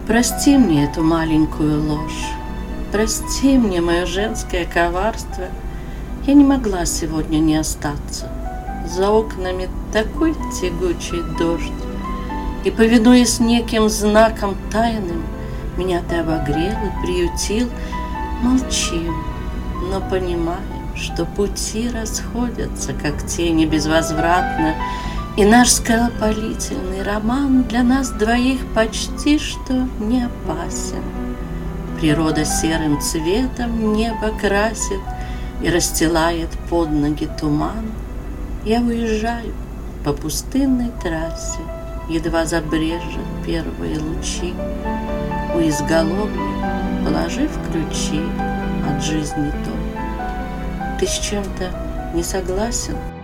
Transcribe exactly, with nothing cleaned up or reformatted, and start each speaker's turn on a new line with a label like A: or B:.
A: Прости мне эту маленькую ложь, прости мне мое женское коварство. Я не могла сегодня не остаться. За окнами такой тягучий дождь, и, повинуясь неким знаком тайным, меня ты обогрел и приютил. Молчим, но понимаем, что пути расходятся, как тени безвозвратно, и наш скоропалительный роман для нас двоих почти что не опасен. Природа серым цветом небо красит и расстилает под ноги туман. Я уезжаю по пустынной трассе, едва забрежет первые лучи, у изголовья положив ключи от жизни дом. Ты с чем-то не согласен?